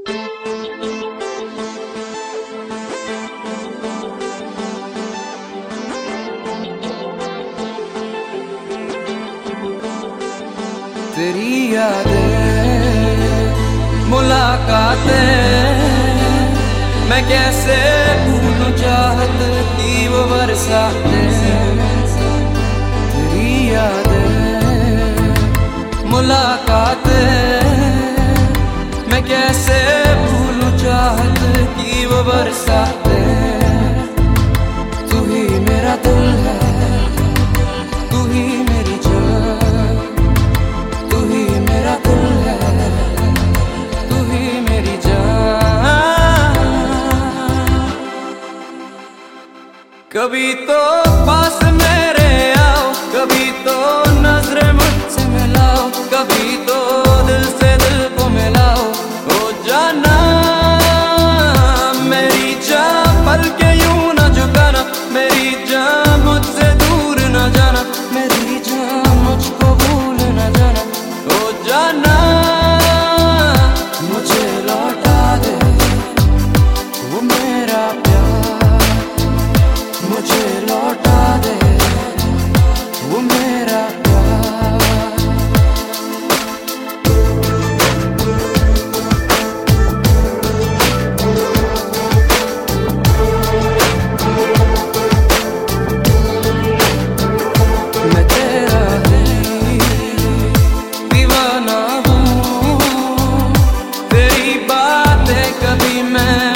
तेरी यादें, मुलाकातें, मैं कैसे भूलूं चाहत की वो बरसातें। तेरी यादें, मुलाकातें, मैं कैसे भूलूं चाहत की वो बरसातें। तू ही मेरा दिल है, तू ही मेरी जान, तू ही मेरा दिल है, तू ही मेरी जान। कभी तो पास मेरे आओ, कभी तो नजरें मुझसे मिलाओ, कभी तो दिल से दिल को मिलाओ। ओ जाना मेरी जान, पलके यूं न झुकाना, मेरी जान मुझसे दूर न जाना, मेरी जान मुझको भूल न जाना। ओ जाना मुझे लौटा दे वो मेरा प्यार, मुझे लौटा दे वो मेरा प्यार। मैं तेरा ही दीवाना हूँ, तेरी बातें कभी मैं